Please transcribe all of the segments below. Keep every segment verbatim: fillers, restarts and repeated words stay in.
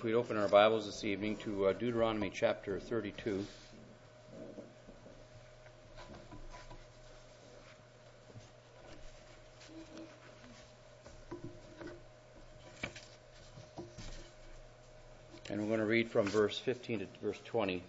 we'd open our Bibles this evening to uh, Deuteronomy chapter thirty-two. And we're going to read from verse fifteen to verse twenty.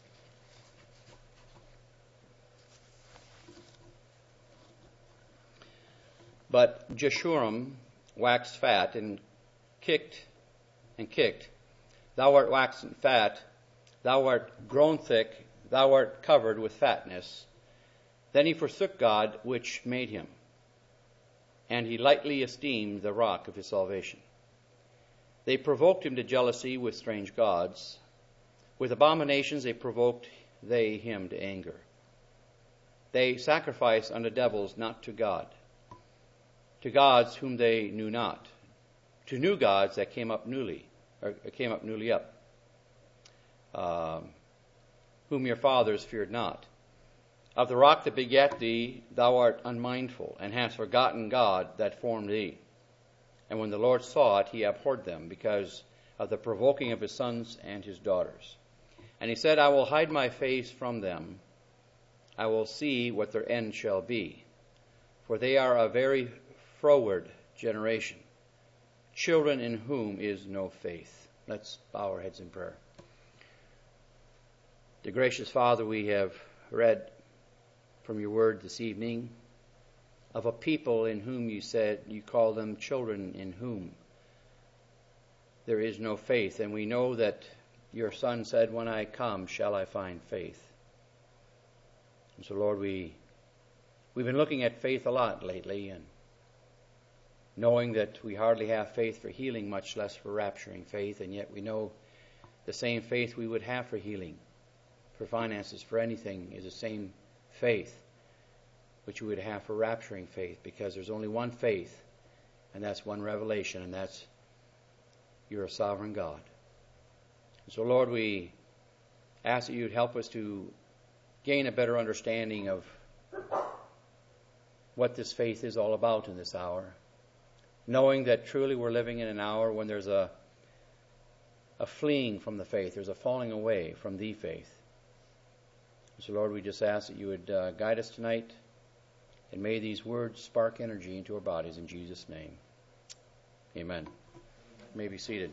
But Jeshurun waxed fat and kicked and kicked. Thou art waxen fat, thou art grown thick, thou art covered with fatness. Then he forsook God which made him, and he lightly esteemed the rock of his salvation. They provoked him to jealousy with strange gods. With abominations they provoked they him to anger. They sacrificed unto devils, not to God, to gods whom they knew not, to new gods that came up newly, or came up newly up, um, whom your fathers feared not. Of the rock that begat thee, thou art unmindful, and hast forgotten God that formed thee. And when the Lord saw it, he abhorred them, because of the provoking of his sons and his daughters. And he said, I will hide my face from them. I will see what their end shall be. For they are a very froward generation, children in whom is no faith. Let's bow our heads in prayer. Dear gracious Father, we have read from your word this evening of a people in whom you said you call them children in whom there is no faith. And we know that your Son said, when I come, shall I find faith? And so, Lord, we, we've been looking at faith a lot lately, and knowing that we hardly have faith for healing, much less for rapturing faith, and yet we know the same faith we would have for healing, for finances, for anything, is the same faith which we would have for rapturing faith, because there's only one faith, and that's one revelation, and that's you're a sovereign God. And so, Lord, we ask that you would help us to gain a better understanding of what this faith is all about in this hour, knowing that truly we're living in an hour when there's a a fleeing from the faith, there's a falling away from the faith. So, Lord, we just ask that you would uh, guide us tonight, and may these words spark energy into our bodies in Jesus' name. Amen. You may be seated.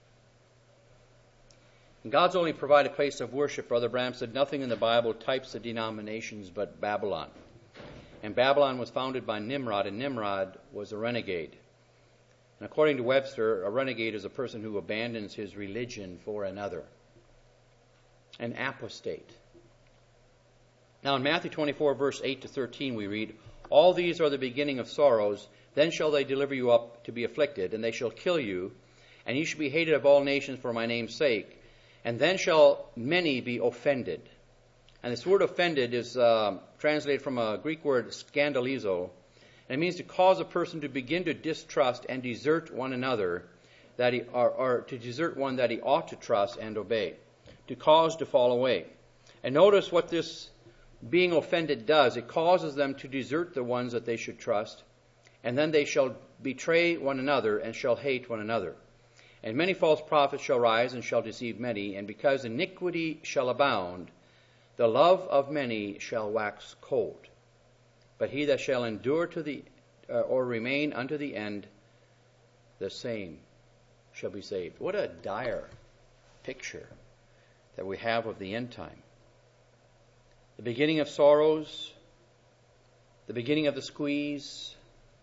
And God's only provided place of worship, Brother Branham said, nothing in the Bible types the denominations but Babylon. And Babylon was founded by Nimrod, and Nimrod was a renegade. And according to Webster, a renegade is a person who abandons his religion for another. An apostate. Now in Matthew twenty-four, verse eight to thirteen, we read, all these are the beginning of sorrows. Then shall they deliver you up to be afflicted, and they shall kill you, and you shall be hated of all nations for my name's sake. And then shall many be offended. And this word offended is uh, translated from a Greek word scandalizo. And it means to cause a person to begin to distrust and desert one another, that he, or, or to desert one that he ought to trust and obey. To cause to fall away. And notice what this being offended does. It causes them to desert the ones that they should trust. And then they shall betray one another and shall hate one another. And many false prophets shall rise and shall deceive many. And because iniquity shall abound, the love of many shall wax cold. But he that shall endure to the uh, or remain unto the end, the same shall be saved. What a dire picture that we have of the end time. The beginning of sorrows, the beginning of the squeeze,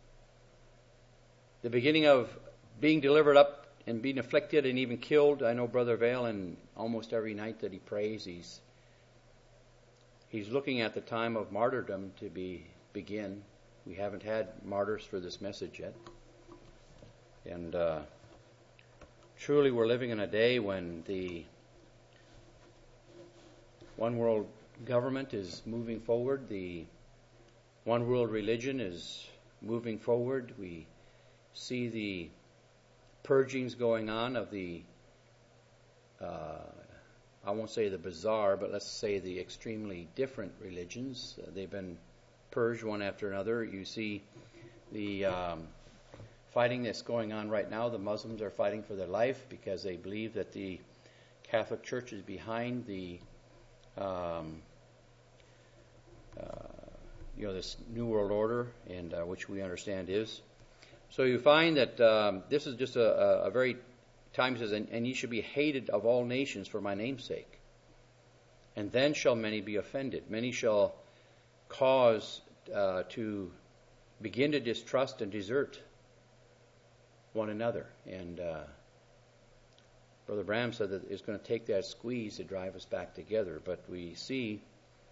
the beginning of being delivered up and being afflicted and even killed. I know Brother Vale, and almost every night that he prays, he's he's looking at the time of martyrdom to be begin. We haven't had martyrs for this message yet. And uh, truly we're living in a day when the one world government is moving forward. The one world religion is moving forward. We see the purgings going on of the, uh, I won't say the bizarre, but let's say the extremely different religions. Uh, they've been purged one after another. You see the um, fighting that's going on right now. The Muslims are fighting for their life because they believe that the Catholic Church is behind the, um, uh, you know, this New World Order, and uh, which we understand is. So you find that um, this is just a, a, a very time says, and, and ye should be hated of all nations for my name's sake. And then shall many be offended. Many shall cause uh, to begin to distrust and desert one another. And uh, Brother Branham said that it's going to take that squeeze to drive us back together. But we see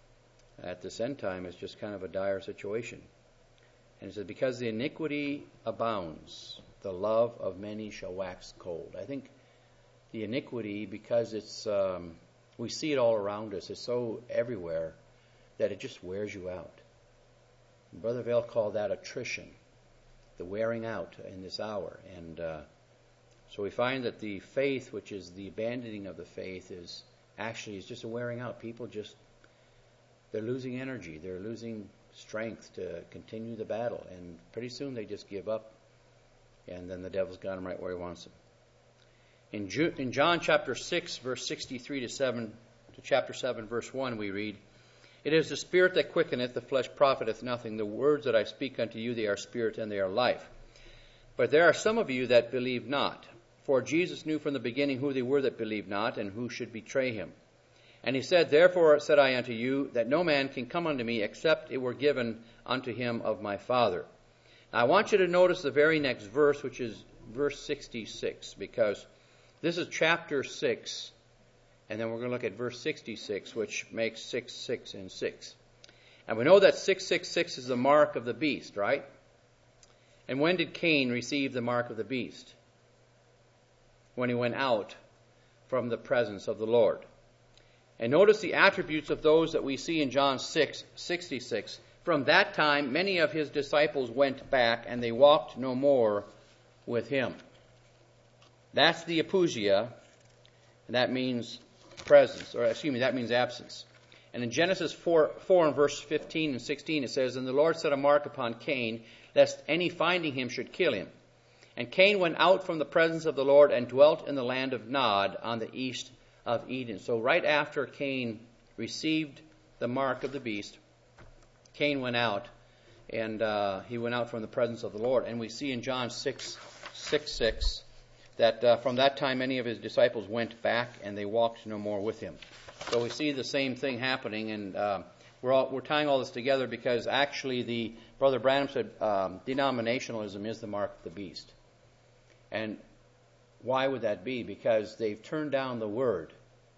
at this end time it's just kind of a dire situation. And it says, because the iniquity abounds, the love of many shall wax cold. I think the iniquity, because it's um, we see it all around us, it's so everywhere that it just wears you out. And Brother Vail called that attrition, the wearing out in this hour. And uh, so we find that the faith, which is the abandoning of the faith, is actually is just a wearing out. People just, they're losing energy, they're losing strength to continue the battle, and pretty soon they just give up, and then the devil's got them right where he wants them. In, Ju- in John chapter six, verse sixty-three to seven, to chapter seven, verse one, we read, it is the Spirit that quickeneth, the flesh profiteth nothing. The words that I speak unto you, they are spirit and they are life. But there are some of you that believe not. For Jesus knew from the beginning who they were that believed not, and who should betray him. And he said, therefore said I unto you, that no man can come unto me, except it were given unto him of my Father. Now I want you to notice the very next verse, which is verse sixty-six, because this is chapter six, and then we're going to look at verse sixty-six, which makes six, six, and six. And we know that six six six is the mark of the beast, right? And when did Cain receive the mark of the beast? When he went out from the presence of the Lord. And notice the attributes of those that we see in John six sixty-six. From that time, many of his disciples went back, and they walked no more with him. That's the apousia, and that means presence, or excuse me, that means absence. And in Genesis four, four and verse fifteen and sixteen, it says, and the Lord set a mark upon Cain, lest any finding him should kill him. And Cain went out from the presence of the Lord and dwelt in the land of Nod on the east of Eden. So right after Cain received the mark of the beast, Cain went out, and uh, he went out from the presence of the Lord. And we see in John six six six that uh, from that time many of his disciples went back, and they walked no more with him. So we see the same thing happening, and uh, we're all, we're tying all this together because actually the Brother Branham said um, denominationalism is the mark of the beast. And why would that be? Because they've turned down the word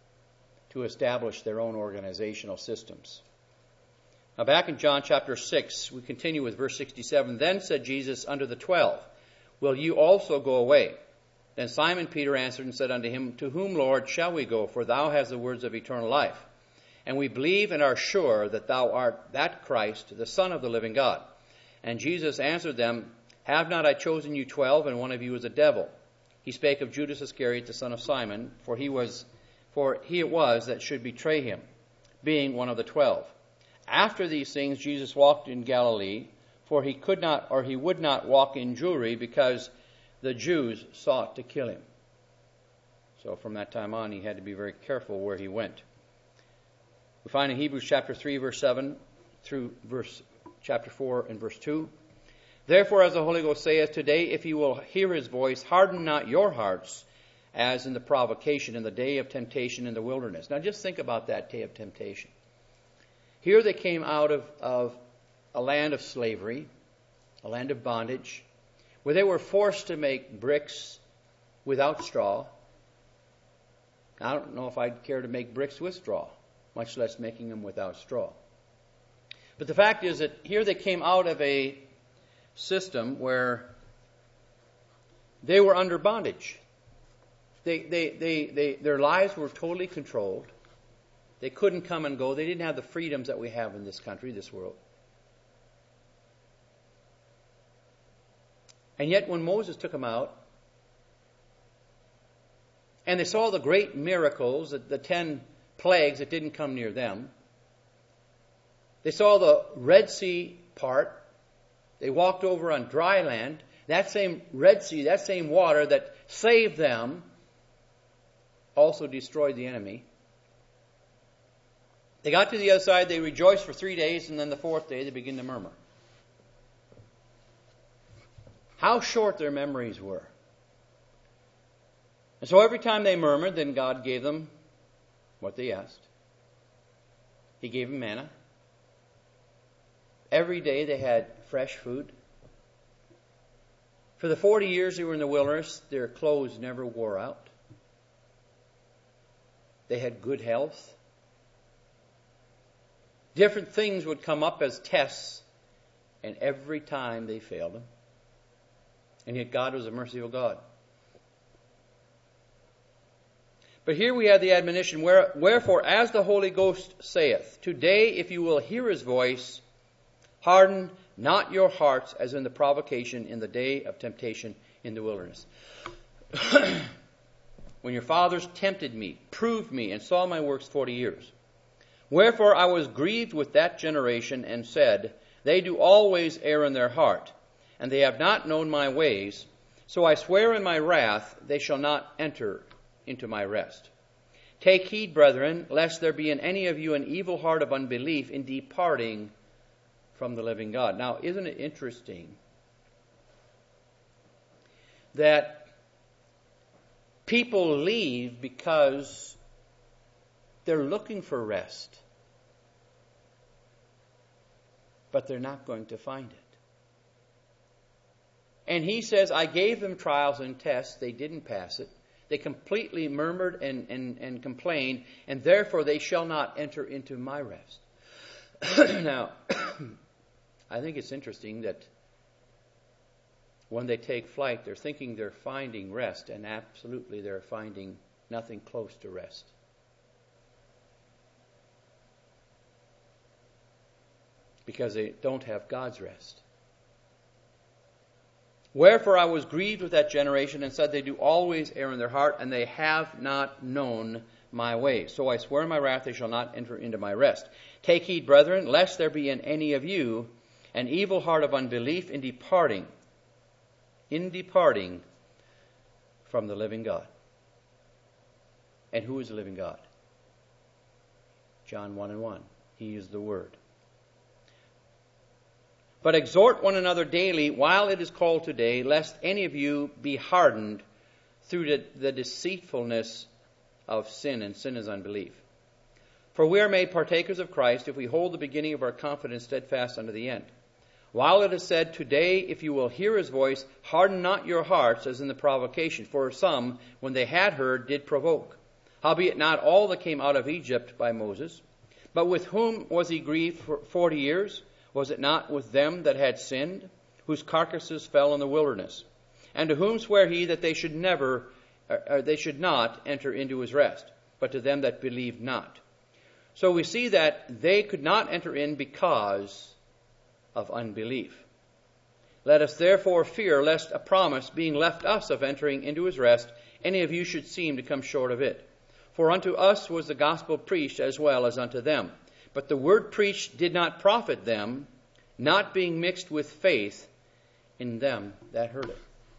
to establish their own organizational systems. Now back in John chapter six, we continue with verse sixty-seven. Then said Jesus unto the twelve, will you also go away? Then Simon Peter answered and said unto him, to whom, Lord, shall we go? For thou hast the words of eternal life. And we believe and are sure that thou art that Christ, the Son of the living God. And Jesus answered them, have not I chosen you twelve, and one of you is a devil? He spake of Judas Iscariot, the son of Simon, for he was, for he it was that should betray him, being one of the twelve. After these things Jesus walked in Galilee, for he could not, or he would not walk in Jewry, because the Jews sought to kill him. So from that time on, he had to be very careful where he went. We find in Hebrews chapter three, verse seven, through verse chapter four and verse two. Therefore, as the Holy Ghost saith, today, if you will hear his voice, harden not your hearts, as in the provocation, in the day of temptation in the wilderness. Now just think about that day of temptation. Here they came out of, of a land of slavery, a land of bondage, where they were forced to make bricks without straw. I don't know if I'd care to make bricks with straw, much less making them without straw. But the fact is that here they came out of a system where they were under bondage. They, they, they, they, their lives were totally controlled. They couldn't come and go. They didn't have the freedoms that we have in this country, this world. And yet when Moses took them out, and they saw the great miracles, the, the ten plagues that didn't come near them, they saw the Red Sea part, they walked over on dry land, That same Red Sea, that same water that saved them, also destroyed the enemy. They got to the other side, they rejoiced for three days, and then the fourth day they begin to murmur. How short their memories were. And so every time they murmured, then God gave them what they asked. He gave them manna. Every day they had fresh food. For the forty years they were in the wilderness, their clothes never wore out. They had good health. Different things would come up as tests, and every time they failed him. And yet God was a merciful God. But here we have the admonition, wherefore, as the Holy Ghost saith, today if you will hear his voice, harden not your hearts as in the provocation in the day of temptation in the wilderness. When your fathers tempted me, proved me, and saw my works forty years. Wherefore I was grieved with that generation, and said, they do always err in their heart, and they have not known my ways. So I swear in my wrath, they shall not enter into my rest. Take heed, brethren, lest there be in any of you an evil heart of unbelief in departing from the living God. Now, isn't it interesting that people leave because they're looking for rest, but they're not going to find it? And he says, I gave them trials and tests. They didn't pass it. They completely murmured and, and, and complained, and therefore they shall not enter into my rest. Now, I think it's interesting that when they take flight, they're thinking they're finding rest, and absolutely they're finding nothing close to rest. Because they don't have God's rest. Wherefore I was grieved with that generation, and said, they do always err in their heart, and they have not known my ways. So I swear in my wrath, they shall not enter into my rest. Take heed, brethren, lest there be in any of you an evil heart of unbelief in departing, in departing from the living God. And who is the living God? John one and one. He is the Word. But exhort one another daily while it is called today, lest any of you be hardened through the, the deceitfulness of sin, and sin is unbelief. For we are made partakers of Christ if we hold the beginning of our confidence steadfast unto the end. While it is said, today if you will hear his voice, harden not your hearts as in the provocation. For some, when they had heard, did provoke. Howbeit not all that came out of Egypt by Moses. But with whom was he grieved for forty years? Was it not with them that had sinned, whose carcasses fell in the wilderness? And to whom sware he that they should never, or they should not enter into his rest, but to them that believed not? So we see that they could not enter in because of unbelief. Let us therefore fear lest a promise being left us of entering into his rest, any of you should seem to come short of it. For unto us was the gospel preached as well as unto them. But the word preached did not profit them, not being mixed with faith in them that heard it.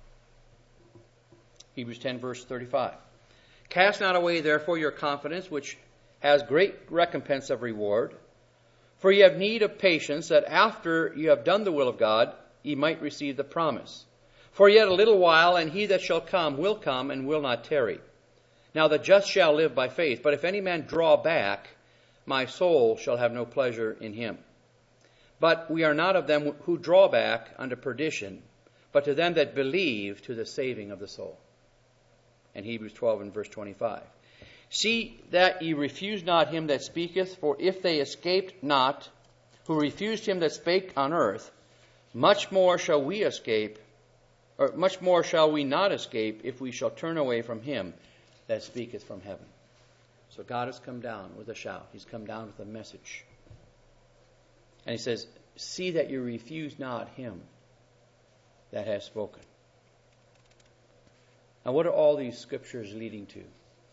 Hebrews ten, verse thirty-five. Cast not away therefore your confidence, which has great recompense of reward. For ye have need of patience, that after ye have done the will of God, ye might receive the promise. For yet a little while, and he that shall come will come, and will not tarry. Now the just shall live by faith. But if any man draw back, my soul shall have no pleasure in him. But we are not of them who draw back unto perdition, but to them that believe to the saving of the soul. And Hebrews twelve and verse twenty-five. See that ye refuse not him that speaketh, for if they escaped not, who refused him that spake on earth, much more shall we escape, or much more shall we not escape, if we shall turn away from him that speaketh from heaven. So God has come down with a shout. He's come down with a message. And he says, see that you refuse not him that has spoken. Now what are all these scriptures leading to?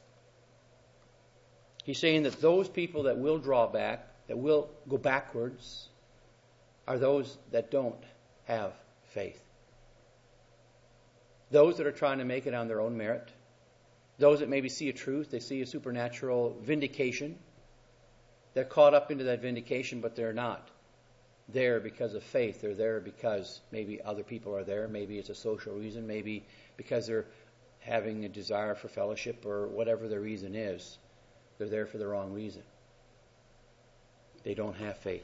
He's saying that those people that will draw back, that will go backwards, are those that don't have faith. those that are trying to make it on their own merit, those that maybe see a truth, they see a supernatural vindication. They're caught up into that vindication, but they're not there because of faith. They're there because maybe other people are there. Maybe it's a social reason. Maybe because they're having a desire for fellowship, or whatever their reason is. They're there for the wrong reason. They don't have faith.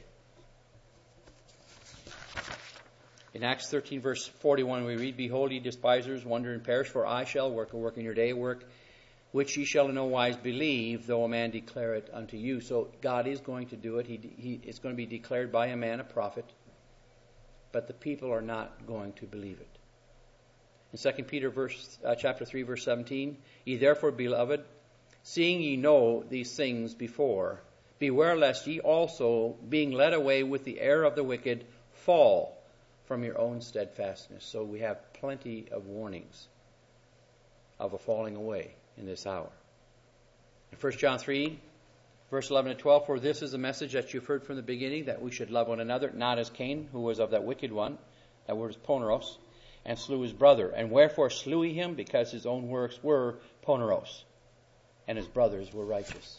In Acts thirteen, verse forty-one, we read, "Behold, ye despisers, wonder and perish, for I shall work a work in your day, a work which ye shall in no wise believe, though a man declare it unto you." So God is going to do it. He, he, it's going to be declared by a man, a prophet. But the people are not going to believe it. In Second Peter verse, uh, chapter three, verse seventeen, "Ye therefore, beloved, seeing ye know these things before, beware lest ye also, being led away with the error of the wicked, fall from your own steadfastness." So we have plenty of warnings of a falling away in this hour. In First John three, verse eleven and twelve, "For this is the message that you've heard from the beginning, that we should love one another, not as Cain, who was of that wicked one," that word is poneros, "and slew his brother. And wherefore slew he him? Because his own works were poneros, and his brothers were righteous."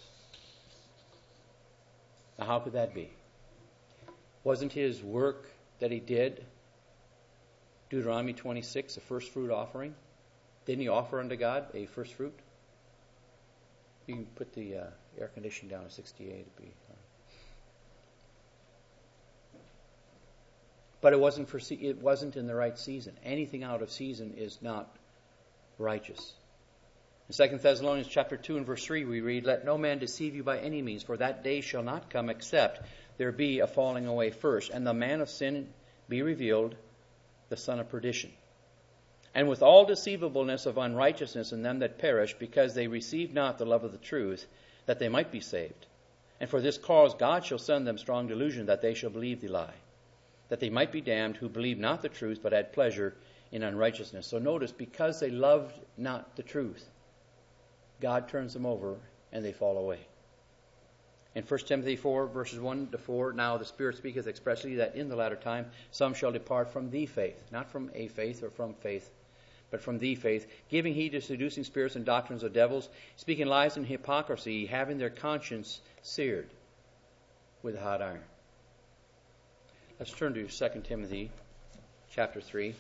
Now how could that be? Wasn't his work that he did, Deuteronomy twenty-six, a first fruit offering? Didn't he offer unto God a first fruit? You can put the uh, air conditioning down to sixty-eight. It'd be, uh, but it wasn't for it wasn't in the right season. Anything out of season is not righteous. In Second Thessalonians chapter two and verse three, we read, "Let no man deceive you by any means, for that day shall not come except there be a falling away first, and the man of sin be revealed, the son of perdition. And with all deceivableness of unrighteousness in them that perish, because they receive not the love of the truth, that they might be saved. And for this cause God shall send them strong delusion, that they shall believe the lie, that they might be damned who believe not the truth, but had pleasure in unrighteousness." So notice, because they loved not the truth, God turns them over and they fall away. In First Timothy four, verses one to four, "Now the Spirit speaketh expressly that in the latter time some shall depart from the faith," not from a faith or from faith, but from the faith, "giving heed to seducing spirits and doctrines of devils, speaking lies and hypocrisy, having their conscience seared with a hot iron." Let's turn to Second Timothy chapter three.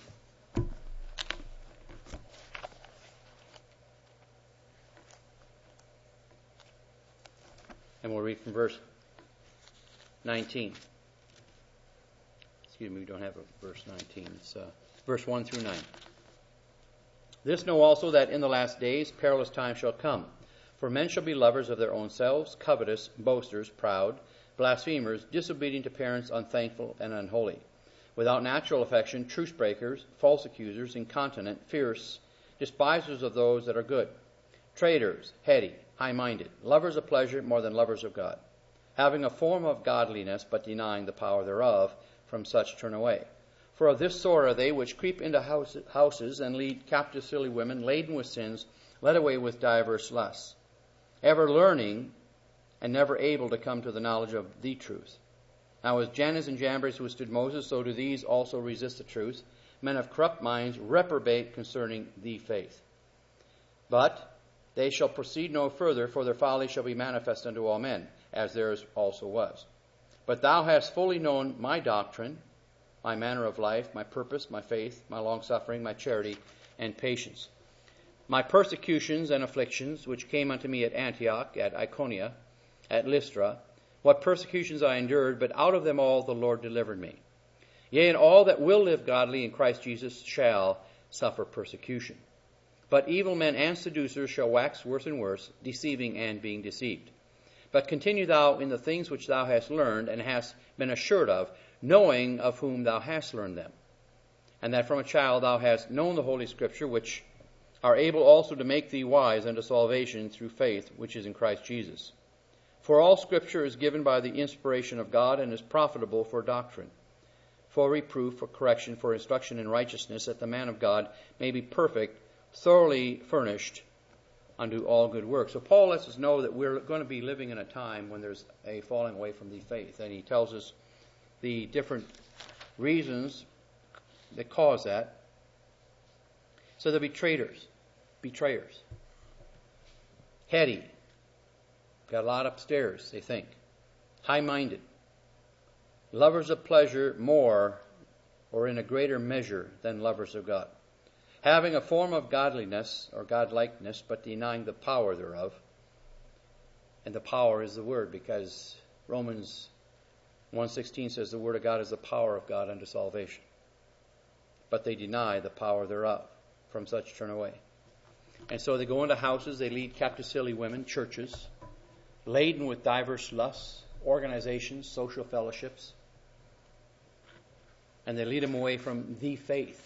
And we'll read from verse nineteen. Excuse me, we don't have a verse nineteen. It's uh, verse one through nine. "This know also, that in the last days perilous times shall come. For men shall be lovers of their own selves, covetous, boasters, proud, blasphemers, disobedient to parents, unthankful, and unholy, without natural affection, truce breakers, false accusers, incontinent, fierce, despisers of those that are good, traitors, heady, high-minded, lovers of pleasure more than lovers of God, having a form of godliness, but denying the power thereof. From such turn away. For of this sort are they which creep into house, houses and lead captive silly women, laden with sins, led away with divers lusts, ever learning and never able to come to the knowledge of the truth. Now as Jannes and Jambres withstood Moses, so do these also resist the truth. Men of corrupt minds reprobate concerning the faith. But they shall proceed no further, for their folly shall be manifest unto all men, as theirs also was. But thou hast fully known my doctrine, my manner of life, my purpose, my faith, my long-suffering, my charity, and patience. My persecutions and afflictions, which came unto me at Antioch, at Iconia, at Lystra, what persecutions I endured, but out of them all the Lord delivered me. Yea, and all that will live godly in Christ Jesus shall suffer persecution. But evil men and seducers shall wax worse and worse, deceiving and being deceived. But continue thou in the things which thou hast learned and hast been assured of, knowing of whom thou hast learned them, and that from a child thou hast known the Holy Scripture, which are able also to make thee wise unto salvation through faith which is in Christ Jesus. For all Scripture is given by the inspiration of God, and is profitable for doctrine, for reproof, for correction, for instruction in righteousness, that the man of God may be perfect, thoroughly furnished unto all good works. So Paul lets us know that we're going to be living in a time when there's a falling away from the faith. And he tells us the different reasons that cause that. So there'll be traitors, betrayers. Heady. Got a lot upstairs, they think. High-minded. Lovers of pleasure more or in a greater measure than lovers of God. Having a form of godliness or godlikeness, but denying the power thereof. And the power is the word, because Romans one sixteen says the word of God is the power of God unto salvation. But they deny the power thereof. From such turn away. And so they go into houses, they lead captive silly women, churches, laden with diverse lusts, organizations, social fellowships. And they lead them away from the faith.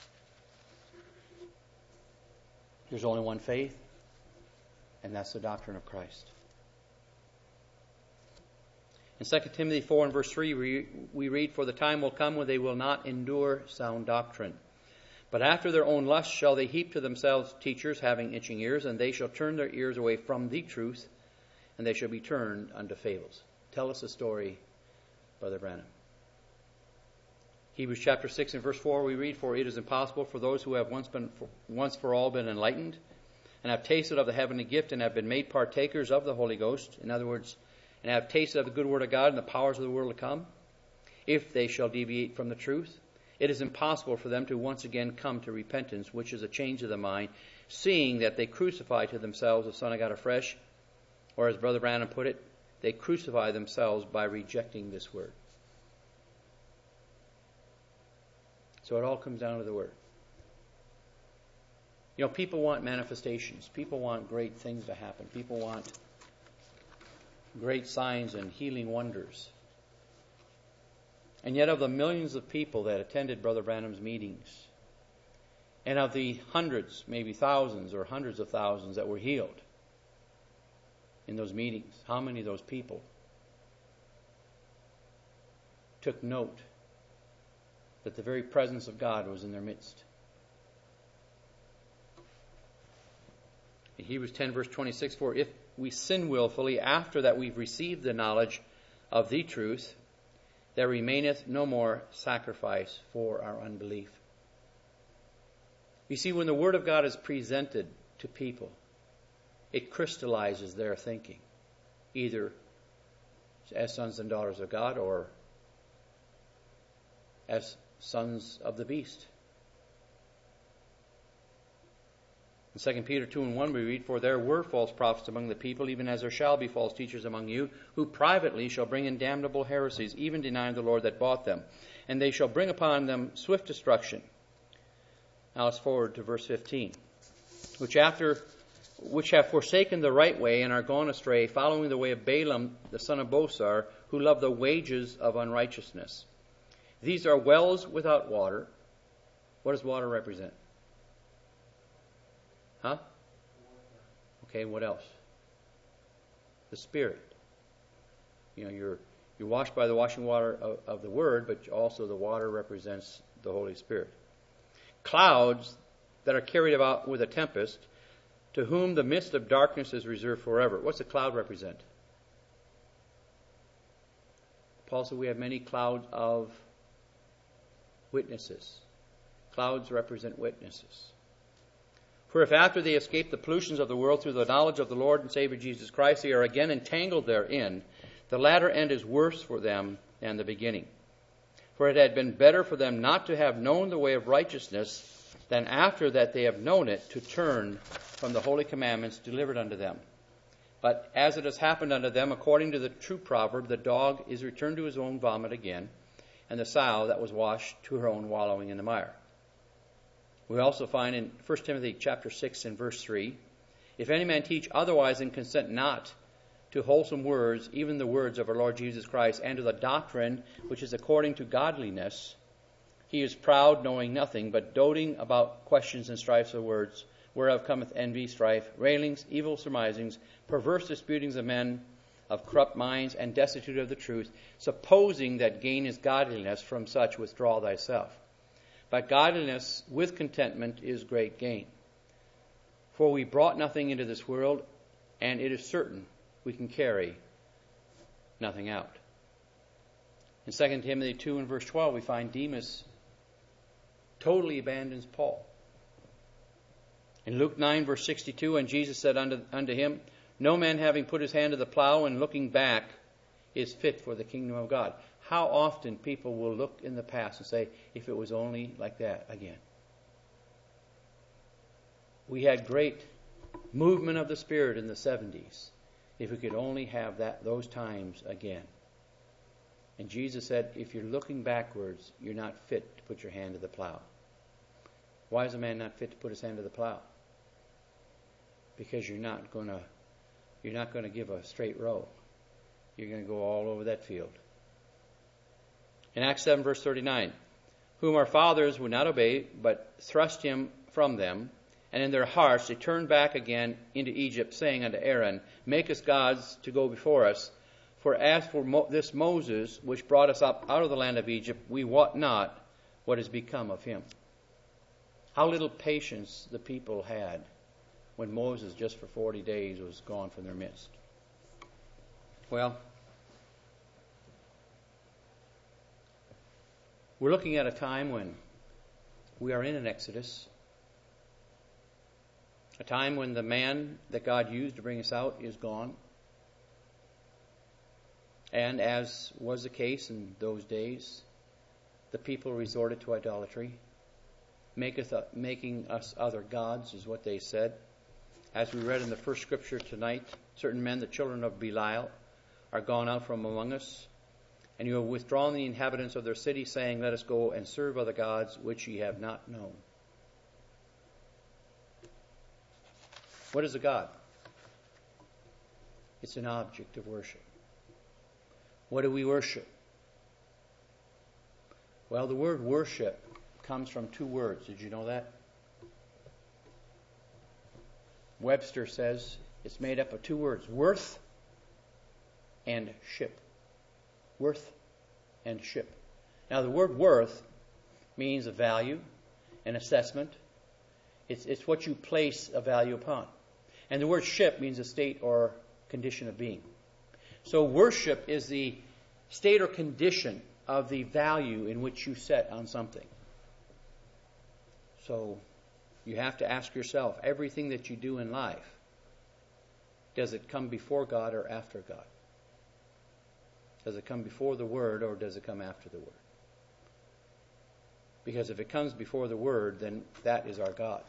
There's only one faith, and that's the doctrine of Christ. In Second Timothy four and verse three, we, we read, For the time will come when they will not endure sound doctrine. But after their own lusts shall they heap to themselves teachers having itching ears, and they shall turn their ears away from the truth, and they shall be turned unto fables. Tell us a story, Brother Branham. Hebrews chapter six and verse four we read, For it is impossible for those who have once been for, once for all been enlightened, and have tasted of the heavenly gift, and have been made partakers of the Holy Ghost, in other words, and have tasted of the good word of God and the powers of the world to come, if they shall deviate from the truth, it is impossible for them to once again come to repentance, which is a change of the mind, seeing that they crucify to themselves the Son of God afresh, or as Brother Branham put it, they crucify themselves by rejecting this word. So it all comes down to the word. You know, people want manifestations. People want great things to happen. People want great signs and healing wonders. And yet of the millions of people that attended Brother Branham's meetings, and of the hundreds, maybe thousands or hundreds of thousands that were healed in those meetings, how many of those people took note that the very presence of God was in their midst? In Hebrews ten verse twenty-six, For if we sin willfully after that we've received the knowledge of the truth, there remaineth no more sacrifice for our unbelief. You see, when the Word of God is presented to people, it crystallizes their thinking, either as sons and daughters of God or as sons of the beast. In Second Peter two and one we read, For there were false prophets among the people, even as there shall be false teachers among you, who privately shall bring in damnable heresies, even denying the Lord that bought them. And they shall bring upon them swift destruction. Now let's forward to verse fifteen. Which after which have forsaken the right way and are gone astray, following the way of Balaam the son of Bosor, who loved the wages of unrighteousness. These are wells without water. What does water represent? Huh? Okay, what else? The Spirit. You know, you're you're washed by the washing water of, of the Word, but also the water represents the Holy Spirit. Clouds that are carried about with a tempest, to whom the mist of darkness is reserved forever. What's a cloud represent? Paul said we have many clouds of witnesses. Clouds represent witnesses. For if after they escape the pollutions of the world through the knowledge of the Lord and Savior Jesus Christ, they are again entangled therein, the latter end is worse for them than the beginning. For it had been better for them not to have known the way of righteousness than after that they have known it to turn from the holy commandments delivered unto them. But as it has happened unto them, according to the true proverb, the dog is returned to his own vomit again, and the sow that was washed to her own wallowing in the mire. We also find in First Timothy chapter six and verse three, If any man teach otherwise and consent not to wholesome words, even the words of our Lord Jesus Christ, and to the doctrine which is according to godliness, he is proud, knowing nothing, but doting about questions and strifes of words, whereof cometh envy, strife, railings, evil surmisings, perverse disputings of men of corrupt minds, and destitute of the truth, supposing that gain is godliness, from such withdraw thyself. But godliness with contentment is great gain. For we brought nothing into this world, and it is certain we can carry nothing out. In Second Timothy two and verse twelve, we find Demas totally abandons Paul. In Luke nine, verse sixty-two, and Jesus said unto, unto him, no man having put his hand to the plow and looking back is fit for the kingdom of God. How often people will look in the past and say, if it was only like that again. We had great movement of the Spirit in the seventies. If we could only have that those times again. And Jesus said, if you're looking backwards, you're not fit to put your hand to the plow. Why is a man not fit to put his hand to the plow? Because you're not going to you're not going to give a straight row. You're going to go all over that field. In Acts seven, verse thirty-nine, whom our fathers would not obey, but thrust him from them, and in their hearts they turned back again into Egypt, saying unto Aaron, make us gods to go before us. For as for Mo- this Moses, which brought us up out of the land of Egypt, we wot not what has become of him. How little patience the people had when Moses, just for forty days, was gone from their midst. Well, we're looking at a time when we are in an exodus. A time when the man that God used to bring us out is gone. And as was the case in those days, the people resorted to idolatry. Maketh, uh, making us other gods is what they said. As we read in the first scripture tonight, certain men, the children of Belial, are gone out from among us. And you have withdrawn the inhabitants of their city, saying, let us go and serve other gods which ye have not known. What is a god? It's an object of worship. What do we worship? Well, the word worship comes from two words. Did you know that? Webster says it's made up of two words, worth and ship. Worth and ship. Now, the word worth means a value, an assessment. It's, it's what you place a value upon. And the word ship means a state or condition of being. So worship is the state or condition of the value in which you set on something. So you have to ask yourself, everything that you do in life, does it come before God or after God? Does it come before the Word or does it come after the Word? Because if it comes before the Word, then that is our God.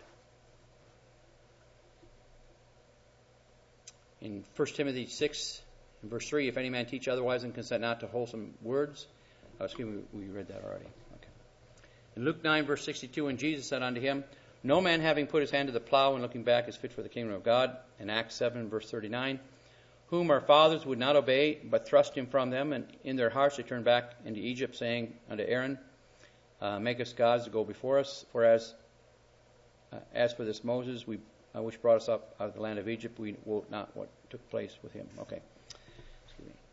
In First Timothy six, in verse three, if any man teach otherwise and consent not to wholesome words, oh, excuse me, we read that already. Okay. In Luke nine, verse sixty-two, and Jesus said unto him, no man having put his hand to the plow and looking back is fit for the kingdom of God. In Acts seven, verse thirty-nine, whom our fathers would not obey, but thrust him from them, and in their hearts they turned back into Egypt, saying unto Aaron, uh, make us gods to go before us. For as, uh, as for this Moses, we uh, which brought us up out of the land of Egypt, we wot not what took place with him. Okay. Excuse me.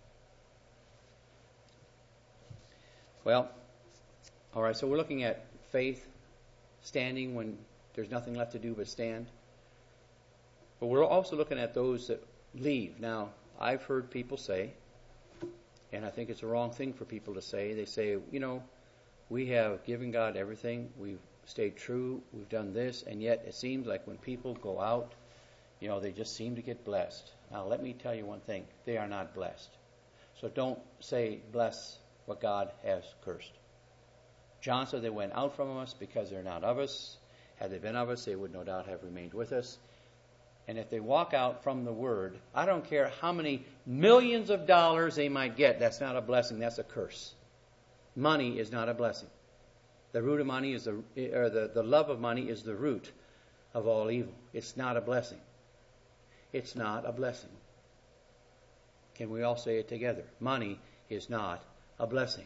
Well, all right, so we're looking at faith, standing when there's nothing left to do but stand. But we're also looking at those that leave. Now, I've heard people say, and I think it's a wrong thing for people to say, they say, you know, we have given God everything, we've stayed true, we've done this, and yet it seems like when people go out, you know, they just seem to get blessed. Now, let me tell you one thing, they are not blessed. So don't say, bless what God has cursed. John said they went out from us because they're not of us. Had they been of us, they would no doubt have remained with us. And if they walk out from the Word, I don't care how many millions of dollars they might get, that's not a blessing, that's a curse. Money is not a blessing. The root of money is the, or the, the love of money is the root of all evil. It's not a blessing. It's not a blessing. Can we all say it together? Money is not a blessing.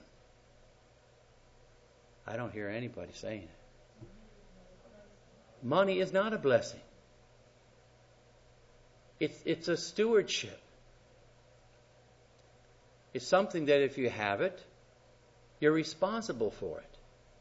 I don't hear anybody saying it. Money is not a blessing. It's, it's a stewardship. It's something that if you have it, you're responsible for it.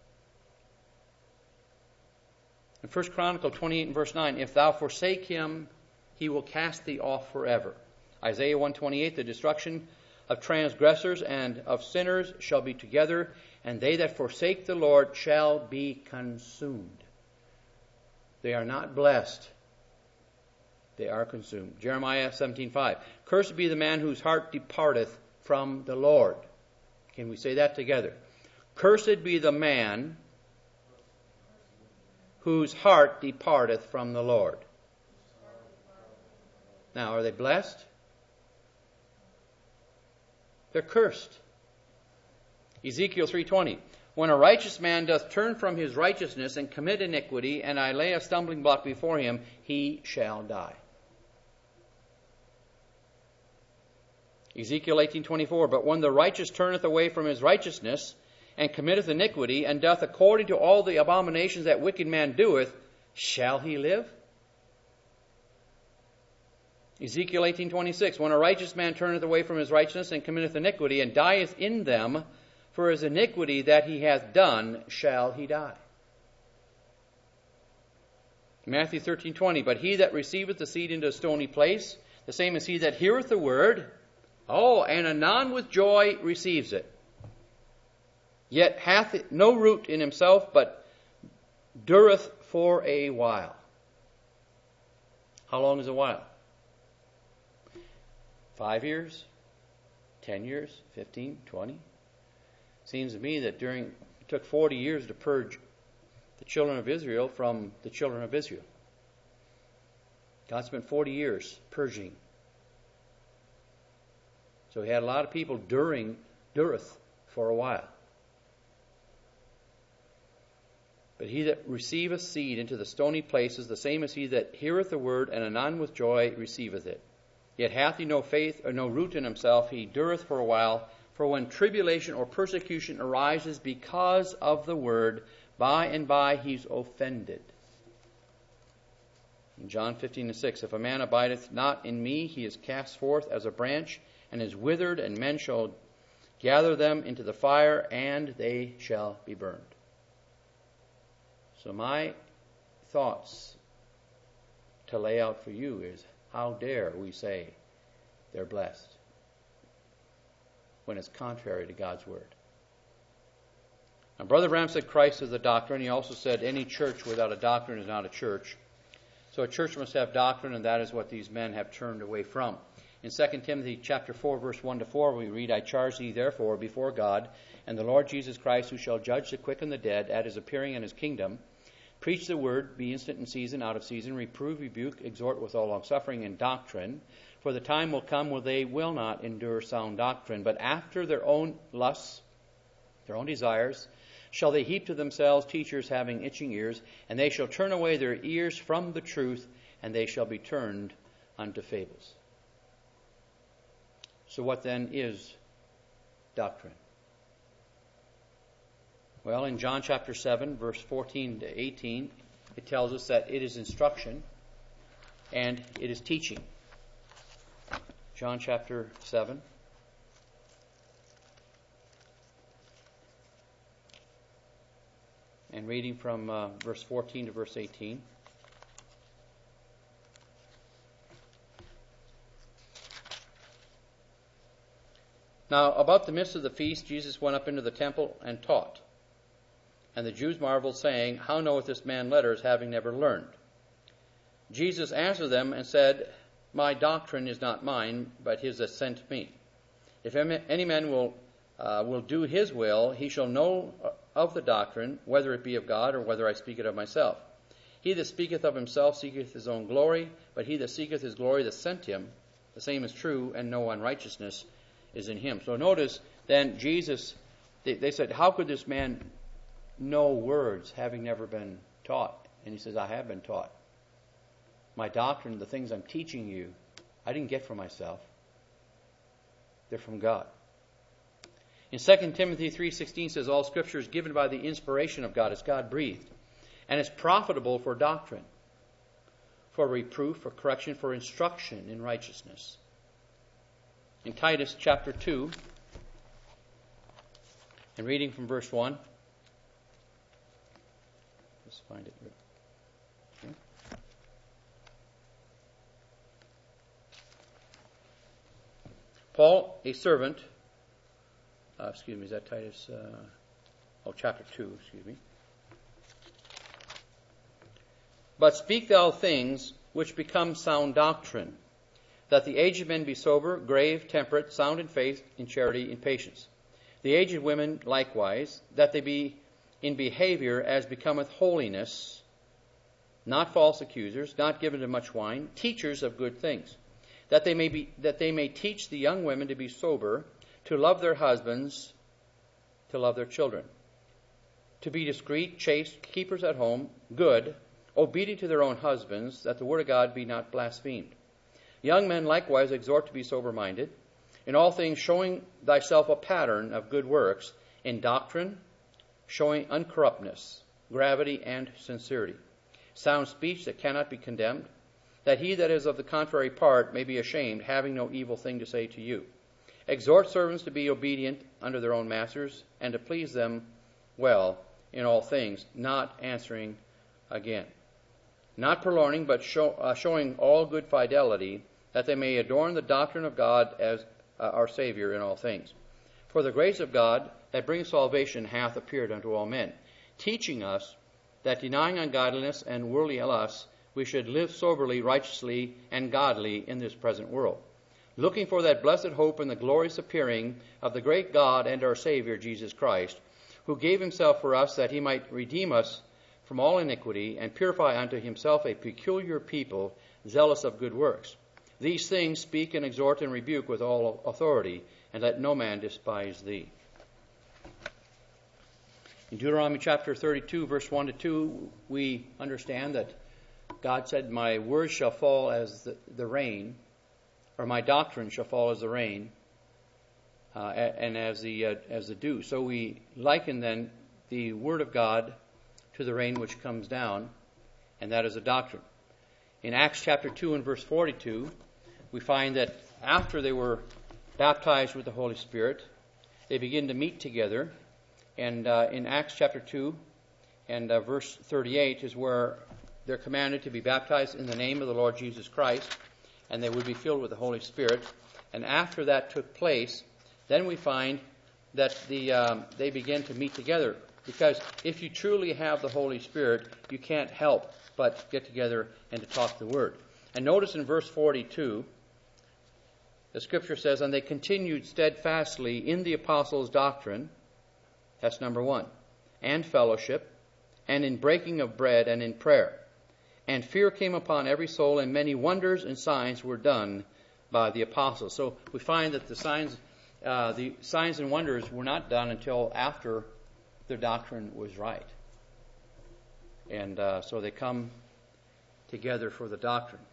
In First Chronicles twenty-eight and verse nine, if thou forsake him, he will cast thee off forever. Isaiah one twenty-eight, the destruction of transgressors and of sinners shall be together, and they that forsake the Lord shall be consumed. They are not blessed. They are consumed. Jeremiah seventeen five. Cursed be the man whose heart departeth from the Lord. Can we say that together? Cursed be the man whose heart departeth from the Lord. Now, are they blessed? They're cursed. Ezekiel three twenty. When a righteous man doth turn from his righteousness and commit iniquity, and I lay a stumbling block before him, he shall die. Ezekiel eighteen twenty-four. But when the righteous turneth away from his righteousness, and committeth iniquity, and doth according to all the abominations that wicked man doeth, shall he live? Ezekiel eighteen twenty-six. When a righteous man turneth away from his righteousness, and committeth iniquity, and dieth in them, for his iniquity that he hath done, shall he die. Matthew thirteen twenty. But he that receiveth the seed into a stony place, the same as he that heareth the word, oh, and anon with joy receives it, yet hath it no root in himself, but dureth for a while. How long is a while? Five years? Ten years? Fifteen? Twenty? Seems to me that during it took forty years to purge the children of Israel from the children of Israel. God spent forty years purging. So he had a lot of people during dureth for a while. But he that receiveth seed into the stony places, the same as he that heareth the word, and anon with joy receiveth it. Yet hath he no faith or no root in himself, he dureth for a while. For when tribulation or persecution arises because of the word, by and by he's offended. In John fifteen and six, if a man abideth not in me, he is cast forth as a branch, and is withered, and men shall gather them into the fire, and they shall be burned. So my thoughts to lay out for you is, how dare we say they're blessed when it's contrary to God's word? Now, Brother Branham said Christ is the doctrine. He also said any church without a doctrine is not a church. So a church must have doctrine, and that is what these men have turned away from. In Second Timothy chapter four, verse one to four, we read, I charge thee therefore before God and the Lord Jesus Christ, who shall judge the quick and the dead at his appearing in his kingdom, preach the word, be instant in season, out of season, reprove, rebuke, exhort with all longsuffering and doctrine. For the time will come when they will not endure sound doctrine, but after their own lusts, their own desires, shall they heap to themselves teachers having itching ears, and they shall turn away their ears from the truth, and they shall be turned unto fables. So what then is doctrine? Well, in John chapter seven, verse fourteen to eighteen, it tells us that it is instruction and it is teaching. John chapter seven. And reading from uh, verse fourteen to verse eighteen. Now, about the midst of the feast, Jesus went up into the temple and taught. And the Jews marveled, saying, How knoweth this man letters, having never learned? Jesus answered them and said, My doctrine is not mine, but his that sent me. If any man will uh, will do his will, he shall know of the doctrine, whether it be of God or whether I speak it of myself. He that speaketh of himself seeketh his own glory, but he that seeketh his glory that sent him, the same is true, and no unrighteousness is in him. So notice then Jesus, they, they said, how could this man know words having never been taught? And he says, I have been taught. My doctrine, the things I'm teaching you, I didn't get from myself. They're from God. In Second Timothy three sixteen says, all Scripture is given by the inspiration of God. It's God-breathed. And it's profitable for doctrine, for reproof, for correction, for instruction in righteousness. In Titus chapter two, and reading from verse one, let's find it. Okay. Paul, a servant, uh, excuse me, is that Titus? Uh, oh, chapter two, excuse me. But speak thou things which become sound doctrine, that the aged men be sober, grave, temperate, sound in faith, in charity, in patience. The aged women likewise, that they be in behavior as becometh holiness, not false accusers, not given to much wine, teachers of good things, that they may be that they may teach the young women to be sober, to love their husbands, to love their children, to be discreet, chaste, keepers at home, good, obedient to their own husbands, that the word of God be not blasphemed. Young men likewise exhort to be sober-minded, in all things showing thyself a pattern of good works, in doctrine, showing uncorruptness, gravity, and sincerity. Sound speech that cannot be condemned, that he that is of the contrary part may be ashamed, having no evil thing to say to you. Exhort servants to be obedient under their own masters, and to please them well in all things, not answering again. Not purloining, but show, uh, showing all good fidelity, that they may adorn the doctrine of God as uh, our Savior in all things. For the grace of God that brings salvation hath appeared unto all men, teaching us that denying ungodliness and worldly lust, we should live soberly, righteously, and godly in this present world, looking for that blessed hope and the glorious appearing of the great God and our Savior Jesus Christ, who gave himself for us that he might redeem us from all iniquity and purify unto himself a peculiar people, zealous of good works. These things speak and exhort and rebuke with all authority, and let no man despise thee. In Deuteronomy chapter thirty-two, verse one to two, we understand that God said, my words shall fall as the, the rain, or my doctrine shall fall as the rain, uh, and as the uh, as the dew. So we liken then the word of God to the rain which comes down, and that is a doctrine. In Acts chapter two and verse forty-two, we find that after they were baptized with the Holy Spirit, they begin to meet together. And uh, in Acts chapter two and uh, verse thirty-eight is where they're commanded to be baptized in the name of the Lord Jesus Christ, and they would be filled with the Holy Spirit. And after that took place, then we find that the um, they begin to meet together. Because if you truly have the Holy Spirit, you can't help but get together and to talk the Word. And notice in verse forty-two, the Scripture says, and they continued steadfastly in the apostles' doctrine, that's number one, and fellowship, and in breaking of bread, and in prayer. And fear came upon every soul, and many wonders and signs were done by the apostles. So we find that the signs, uh, the signs and wonders were not done until after their doctrine was right. And uh, so they come together for the doctrine.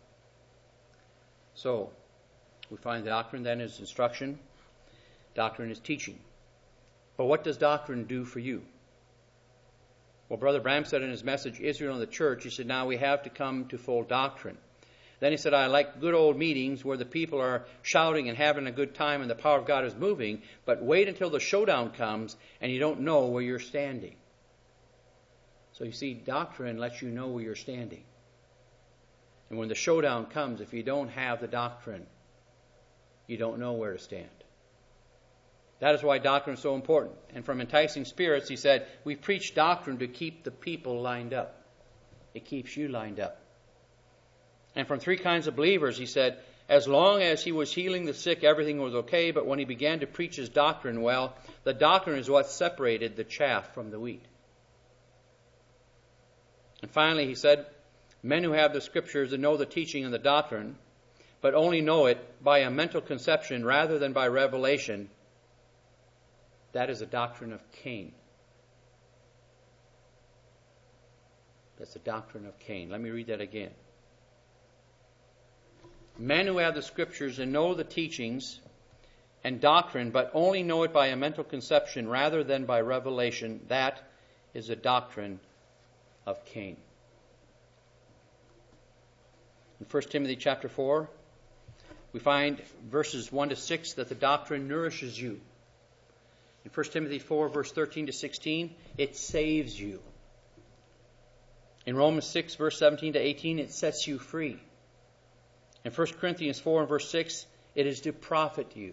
So we find the doctrine then is instruction. Doctrine is teaching. But what does doctrine do for you? Well, Brother Branham said in his message, Israel and the Church, he said, now we have to come to full doctrine. Then he said, I like good old meetings where the people are shouting and having a good time and the power of God is moving, but wait until the showdown comes and you don't know where you're standing. So you see, doctrine lets you know where you're standing. And when the showdown comes, if you don't have the doctrine, you don't know where to stand. That is why doctrine is so important. And from Enticing Spirits, he said, we preach doctrine to keep the people lined up. It keeps you lined up. And from Three Kinds of Believers, he said, as long as he was healing the sick, everything was okay. But when he began to preach his doctrine, well, the doctrine is what separated the chaff from the wheat. And finally, he said, men who have the Scriptures and know the teaching and the doctrine, but only know it by a mental conception rather than by revelation, that is the doctrine of Cain. That's the doctrine of Cain. Let me read that again. Men who have the Scriptures and know the teachings and doctrine, but only know it by a mental conception rather than by revelation, that is the doctrine of Cain. In First Timothy chapter four, we find verses one to six that the doctrine nourishes you. In First Timothy four, verse thirteen to sixteen, it saves you. In Romans six, verse seventeen to eighteen, it sets you free. In First Corinthians four and verse six, it is to profit you.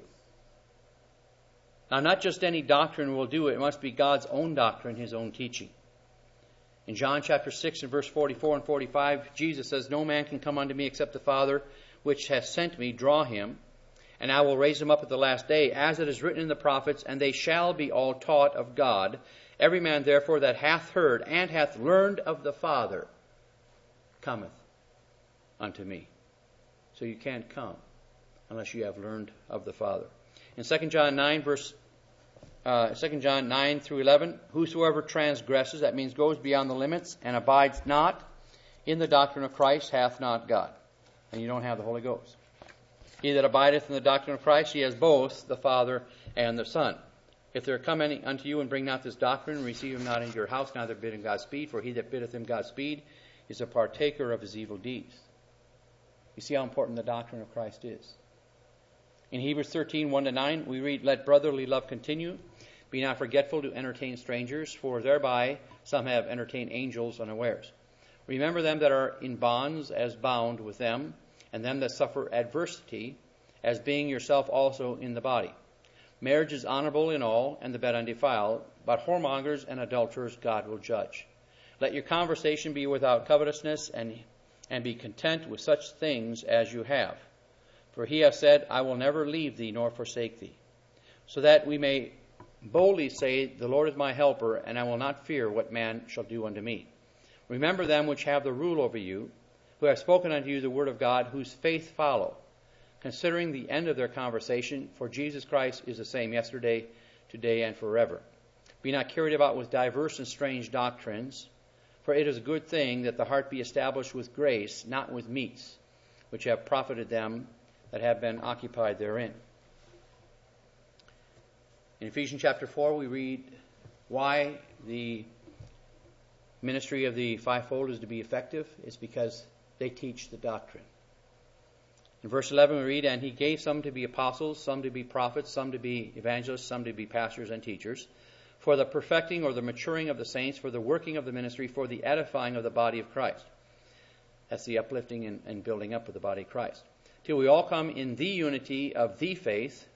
Now, not just any doctrine will do it. It must be God's own doctrine, His own teaching. In John chapter six and verse forty-four and forty-five, Jesus says, "No man can come unto me except the Father which hath sent me draw him, and I will raise him up at the last day, as it is written in the prophets, and they shall be all taught of God. Every man therefore that hath heard and hath learned of the Father cometh unto me." So you can't come unless you have learned of the Father. In Second John nine, verse uh, Second John nine through eleven, "Whosoever transgresses," that means goes beyond the limits, "and abides not in the doctrine of Christ hath not God." And you don't have the Holy Ghost. "He that abideth in the doctrine of Christ, he has both the Father and the Son. If there come any unto you and bring not this doctrine, receive him not into your house, neither bid him Godspeed, for he that biddeth him Godspeed is a partaker of his evil deeds." You see how important the doctrine of Christ is. In Hebrews thirteen, one to nine, we read, "Let brotherly love continue. Be not forgetful to entertain strangers, for thereby some have entertained angels unawares. Remember them that are in bonds as bound with them, and them that suffer adversity, as being yourself also in the body. Marriage is honorable in all, and the bed undefiled, but whoremongers and adulterers God will judge. Let your conversation be without covetousness, and, and be content with such things as you have. For he hath said, I will never leave thee nor forsake thee. So that we may boldly say, The Lord is my helper, and I will not fear what man shall do unto me. Remember them which have the rule over you, who have spoken unto you the word of God, whose faith follow, considering the end of their conversation, for Jesus Christ is the same yesterday, today, and forever. Be not carried about with diverse and strange doctrines, for it is a good thing that the heart be established with grace, not with meats, which have profited them that have been occupied therein." In Ephesians chapter four, we read why the ministry of the fivefold is to be effective. It's because they teach the doctrine. In verse eleven, we read, "And he gave some to be apostles, some to be prophets, some to be evangelists, some to be pastors and teachers, for the perfecting or the maturing of the saints, for the working of the ministry, for the edifying of the body of Christ." That's the uplifting and, and building up of the body of Christ. "Till we all come in the unity of the faith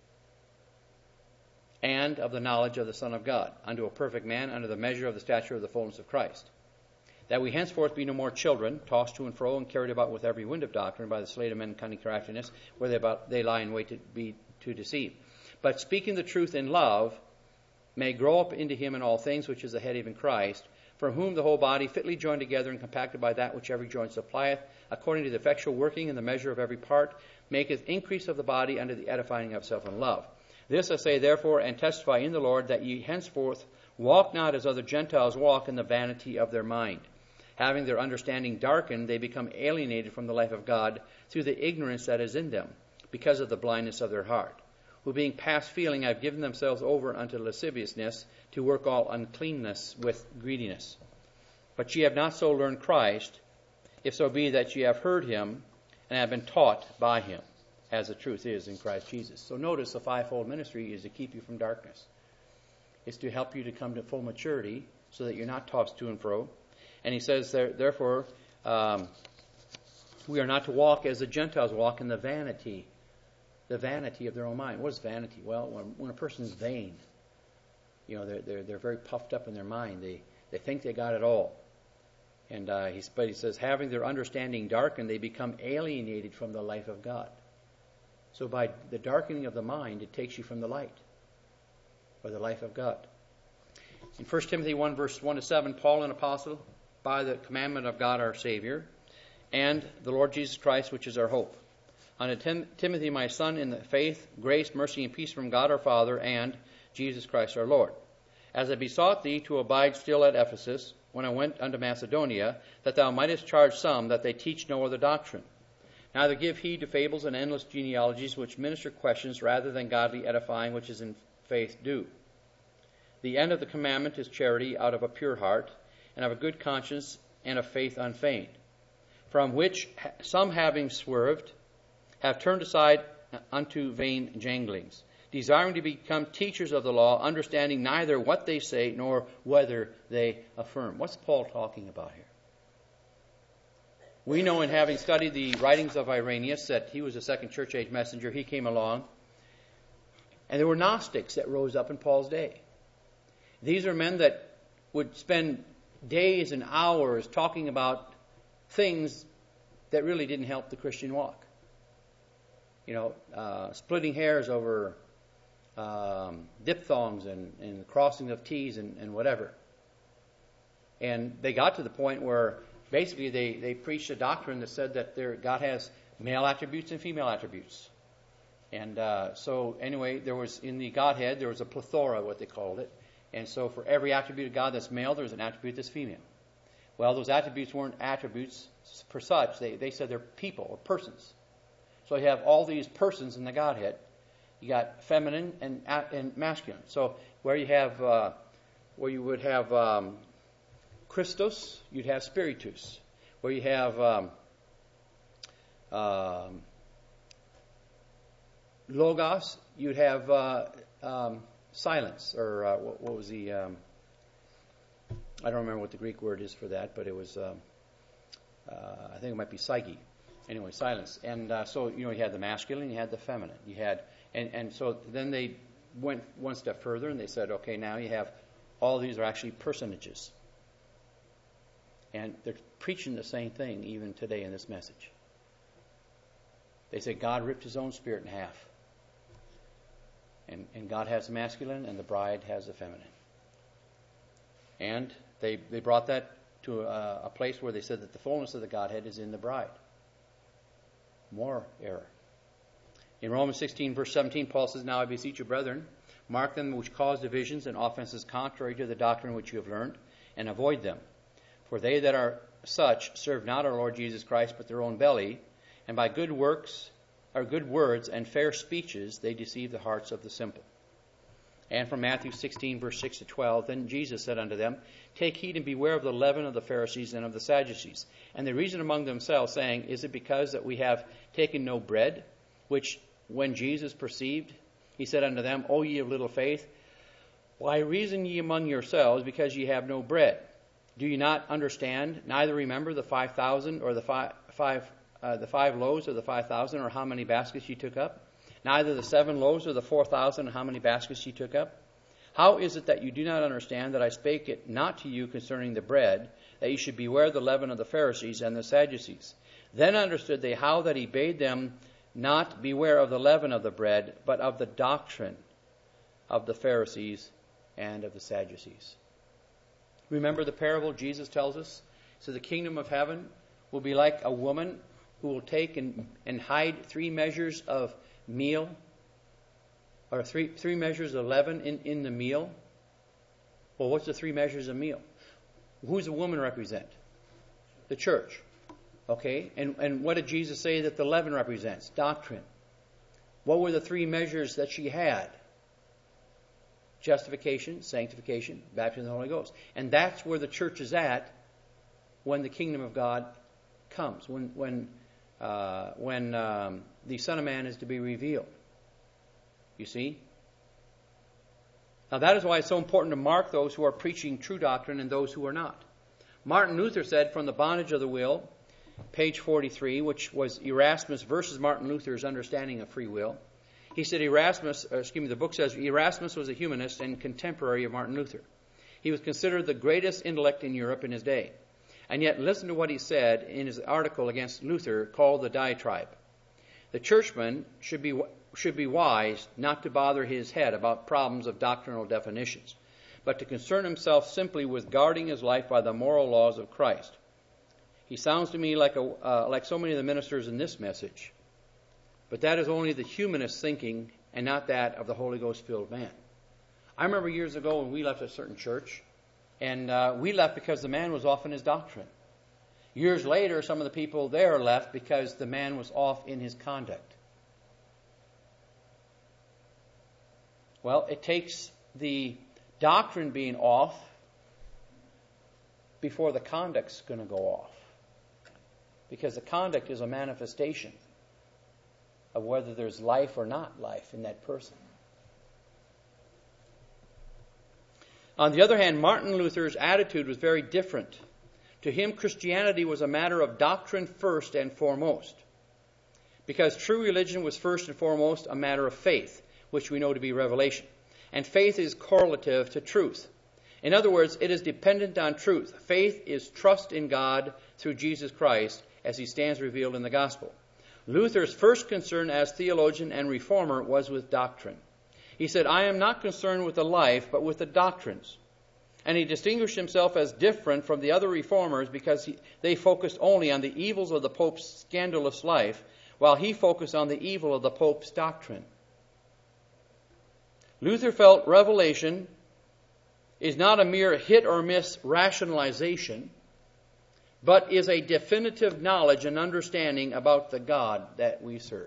and of the knowledge of the Son of God, unto a perfect man, under the measure of the stature of the fullness of Christ. That we henceforth be no more children, tossed to and fro and carried about with every wind of doctrine by the sleight of men and cunning craftiness, where they, about, they lie in wait to be to deceive. But speaking the truth in love, may grow up into him in all things, which is the head, even Christ, from whom the whole body, fitly joined together and compacted by that which every joint supplieth, according to the effectual working in the measure of every part, maketh increase of the body unto the edifying of self in love. This I say therefore, and testify in the Lord, that ye henceforth walk not as other Gentiles walk, in the vanity of their mind. Having their understanding darkened, they become alienated from the life of God through the ignorance that is in them, because of the blindness of their heart, who being past feeling have given themselves over unto lasciviousness, to work all uncleanness with greediness. But ye have not so learned Christ, if so be that ye have heard him, and have been taught by him, as the truth is in Christ Jesus." So notice the fivefold ministry is to keep you from darkness. It's to help you to come to full maturity so that you're not tossed to and fro. And he says, there, therefore, um, we are not to walk as the Gentiles walk, in the vanity, the vanity of their own mind. What is vanity? Well, when, when a person's vain, you know, they're, they're, they're very puffed up in their mind. They, they think they got it all. And uh, he, but he says, having their understanding darkened, they become alienated from the life of God. So by the darkening of the mind, it takes you from the light, or the life of God. In First Timothy one, verse one to seven, Paul, an apostle, by the commandment of God our Savior, and the Lord Jesus Christ, which is our hope. Unto Tim- Timothy, my son, in the faith, grace, mercy, and peace from God our Father, and Jesus Christ our Lord. As I besought thee to abide still at Ephesus, when I went unto Macedonia, that thou mightest charge some that they teach no other doctrine. Neither give heed to fables and endless genealogies, which minister questions rather than godly edifying, which is in faith due. The end of the commandment is charity out of a pure heart, and of a good conscience, and of faith unfeigned. From which some, having swerved, have turned aside unto vain janglings, desiring to become teachers of the law, understanding neither what they say nor whether they affirm. What's Paul talking about here? We know, in having studied the writings of Irenaeus, that he was a second church age messenger. He came along, and there were Gnostics that rose up in Paul's day. These are men that would spend days and hours talking about things that really didn't help the Christian walk. You know, uh, splitting hairs over um, diphthongs and, and crossing of T's and, and whatever. And they got to the point where basically they, they preached a doctrine that said that there, God has male attributes and female attributes. And uh, so anyway, there was in the Godhead, there was a plethora, what they called it. And so for every attribute of God that's male, there's an attribute that's female. Well, those attributes weren't attributes per such. They, they said they're people or persons. So you have all these persons in the Godhead. You got feminine and, and masculine. So where you have, uh, where you would have um, Christos, you'd have Spiritus. Where you have um, um, Logos, you'd have uh, um, silence, or uh, what, what was the? Um, I don't remember what the Greek word is for that, but it was. Um, uh, I think it might be psyche. Anyway, silence. And uh, so you know, you had the masculine, you had the feminine, you had, and and so then they went one step further and they said, okay, now you have all these are actually personages, and they're preaching the same thing even today in this message. They say God ripped His own spirit in half. And, and God has the masculine and the bride has the feminine. And they they brought that to a, a place where they said that the fullness of the Godhead is in the bride. More error. In Romans sixteen, verse seventeen, Paul says, now I beseech you, brethren, mark them which cause divisions and offenses contrary to the doctrine which you have learned, and avoid them. For they that are such serve not our Lord Jesus Christ, but their own belly, and by good works or good words and fair speeches they deceive the hearts of the simple. And from Matthew sixteen, verse six to twelve, then Jesus said unto them, take heed and beware of the leaven of the Pharisees and of the Sadducees. And they reasoned among themselves, saying, is it because that we have taken no bread? Which when Jesus perceived, he said unto them, O ye of little faith, why reason ye among yourselves, because ye have no bread? Do ye not understand, neither remember the five thousand or the five five Uh, the five loaves or the five thousand, or how many baskets ye took up? Neither the seven loaves or the four thousand, or how many baskets ye took up? How is it that you do not understand that I spake it not to you concerning the bread, that ye should beware the leaven of the Pharisees and the Sadducees? Then understood they how that he bade them not beware of the leaven of the bread, but of the doctrine of the Pharisees and of the Sadducees. Remember the parable Jesus tells us? So the kingdom of heaven will be like a woman who will take and, and hide three measures of meal, or three three measures of leaven in, in the meal. Well, what's the three measures of meal? Who's the woman represent? The church. Okay? And, and what did Jesus say that the leaven represents? Doctrine. What were the three measures that she had? Justification, sanctification, baptism of the Holy Ghost. And that's where the church is at when the kingdom of God comes, when when uh, when um, the Son of Man is to be revealed. You see? Now that is why it's so important to mark those who are preaching true doctrine and those who are not. Martin Luther said, from the bondage of the will, page forty-three, which was Erasmus versus Martin Luther's understanding of free will. He said Erasmus, uh, excuse me, the book says Erasmus was a humanist and contemporary of Martin Luther. He was considered the greatest intellect in Europe in his day. And yet, listen to what he said in his article against Luther called The Diatribe. The churchman should be should be wise not to bother his head about problems of doctrinal definitions, but to concern himself simply with guarding his life by the moral laws of Christ. He sounds to me like a uh, like so many of the ministers in this message, but that is only the humanist thinking and not that of the Holy Ghost-filled man. I remember years ago when we left a certain church, and uh, we left because the man was off in his doctrine. Years later, some of the people there left because the man was off in his conduct. Well, it takes the doctrine being off before the conduct's going to go off. Because the conduct is a manifestation of whether there's life or not life in that person. On the other hand, Martin Luther's attitude was very different. To him, Christianity was a matter of doctrine first and foremost. Because true religion was first and foremost a matter of faith, which we know to be revelation. And faith is correlative to truth. In other words, it is dependent on truth. Faith is trust in God through Jesus Christ as he stands revealed in the gospel. Luther's first concern as theologian and reformer was with doctrine. He said, I am not concerned with the life, but with the doctrines. And he distinguished himself as different from the other reformers because he, they focused only on the evils of the Pope's scandalous life, while he focused on the evil of the Pope's doctrine. Luther felt revelation is not a mere hit or miss rationalization, but is a definitive knowledge and understanding about the God that we serve.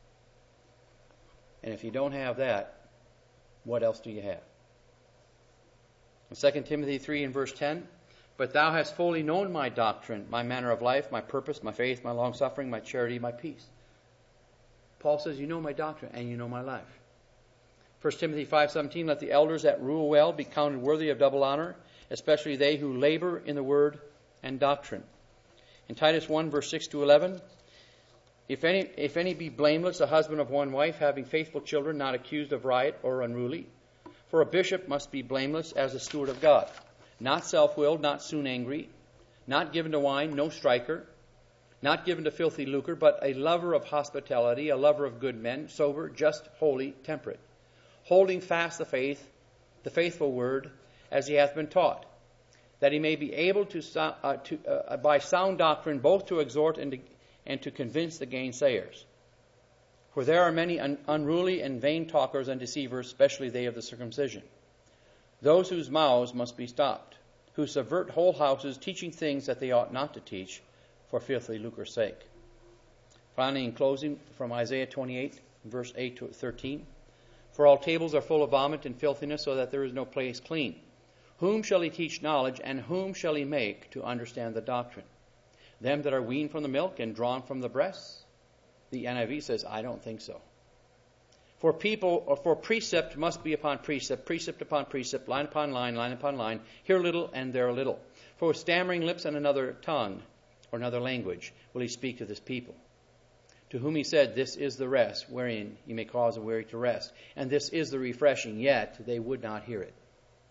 And if you don't have that, what else do you have? In Second Timothy three and verse ten, but thou hast fully known my doctrine, my manner of life, my purpose, my faith, my long-suffering, my charity, my peace. Paul says, you know my doctrine and you know my life. First Timothy five seventeen, let the elders that rule well be counted worthy of double honor, especially they who labor in the word and doctrine. In Titus one, verse six to eleven, if any, if any be blameless, a husband of one wife, having faithful children, not accused of riot or unruly. For a bishop must be blameless as a steward of God, not self-willed, not soon angry, not given to wine, no striker, not given to filthy lucre, but a lover of hospitality, a lover of good men, sober, just, holy, temperate, holding fast the faith, the faithful word, as he hath been taught, that he may be able to, uh, to uh, by sound doctrine, both to exhort and to, and to convince the gainsayers. For there are many un- unruly and vain talkers and deceivers, especially they of the circumcision, those whose mouths must be stopped, who subvert whole houses, teaching things that they ought not to teach, for filthy lucre's sake. Finally, in closing, from Isaiah twenty-eight, verse eight to thirteen, for all tables are full of vomit and filthiness, so that there is no place clean. Whom shall he teach knowledge, and whom shall he make to understand the doctrine? Them that are weaned from the milk and drawn from the breasts? The N I V says, I don't think so. For people, or for precept must be upon precept, precept upon precept, line upon line, line upon line, here a little and there a little. For with stammering lips and another tongue, or another language, will he speak to this people. To whom he said, this is the rest, wherein he may cause the weary to rest. And this is the refreshing, yet they would not hear it.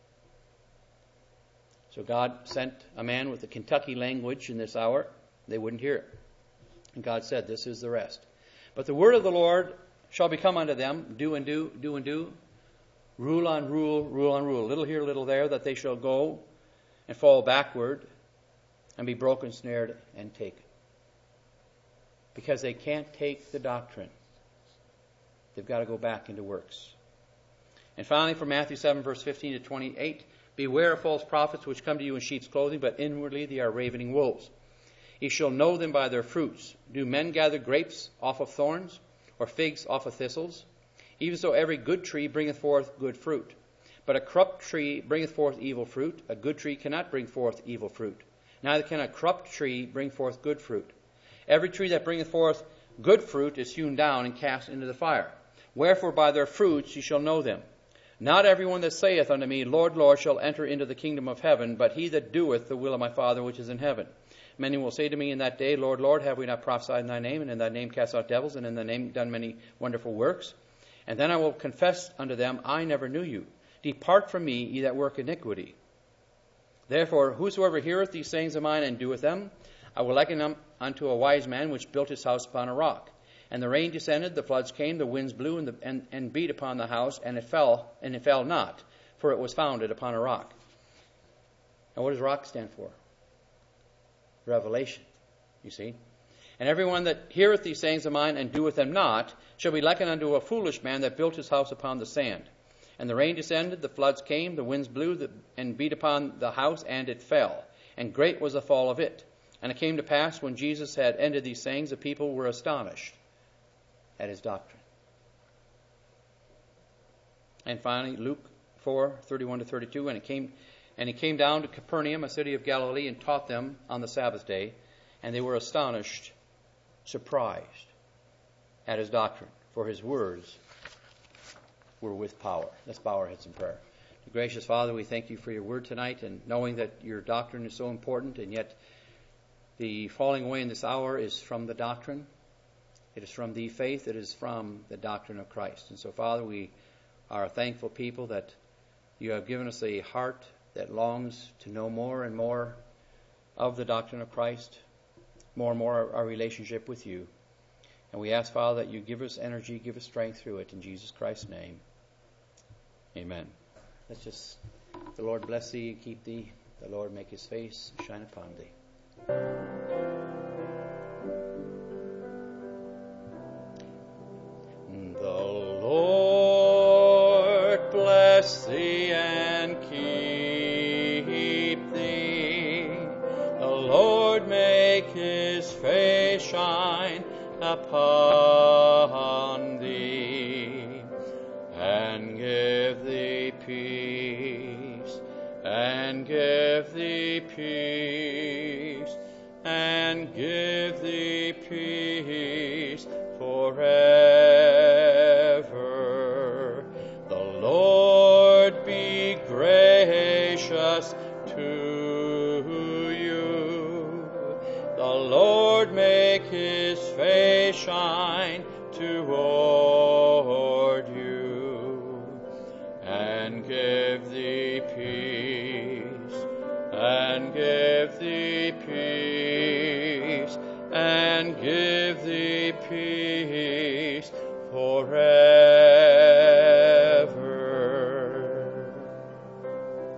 So God sent a man with the Kentucky language in this hour. They wouldn't hear it. And God said, this is the rest. But the word of the Lord shall become unto them, do and do, do and do, rule on rule, rule on rule, little here, little there, that they shall go and fall backward and be broken, snared, and taken. Because they can't take the doctrine. They've got to go back into works. And finally, from Matthew seven, verse fifteen to twenty-eight, beware of false prophets which come to you in sheep's clothing, but inwardly they are ravening wolves. Ye shall know them by their fruits. Do men gather grapes off of thorns, or figs off of thistles? Even so every good tree bringeth forth good fruit. But a corrupt tree bringeth forth evil fruit. A good tree cannot bring forth evil fruit. Neither can a corrupt tree bring forth good fruit. Every tree that bringeth forth good fruit is hewn down and cast into the fire. Wherefore by their fruits ye shall know them. Not everyone that saith unto me, Lord, Lord, shall enter into the kingdom of heaven, but he that doeth the will of my Father which is in heaven. Many will say to me in that day, Lord, Lord, have we not prophesied in thy name, and in thy name cast out devils, and in thy name done many wonderful works? And then I will confess unto them, I never knew you. Depart from me, ye that work iniquity. Therefore, whosoever heareth these sayings of mine and doeth them, I will liken them unto a wise man which built his house upon a rock. And the rain descended, the floods came, the winds blew, and, the, and, and beat upon the house, and it fell, and it fell not, for it was founded upon a rock. Now what does rock stand for? Revelation, you see. And everyone that heareth these sayings of mine and doeth them not shall be likened unto a foolish man that built his house upon the sand. And the rain descended, the floods came, the winds blew the, and beat upon the house, and it fell. And great was the fall of it. And it came to pass, when Jesus had ended these sayings, the people were astonished at his doctrine. And finally, Luke four, thirty-one to thirty-two, and it came and he came down to Capernaum, a city of Galilee, and taught them on the Sabbath day, and they were astonished, surprised at his doctrine, for his words were with power. Let's bow our heads in prayer. Gracious Father, we thank you for your word tonight, and knowing that your doctrine is so important, and yet the falling away in this hour is from the doctrine. It is from the faith. It is from the doctrine of Christ. And so, Father, we are a thankful people that you have given us a heart that longs to know more and more of the doctrine of Christ, more and more our relationship with you. And we ask, Father, that you give us energy, give us strength through it. In Jesus Christ's name, amen. Let's just, the Lord bless thee and keep thee. The Lord make his face shine upon thee. The Lord bless thee and keep thee. The Lord make his face shine upon thee and give thee peace, and give thee peace, and give thee peace forever. The Lord be gracious to you. The Lord make his face shine toward you and give thee peace, and give thee peace, and give thee peace forever.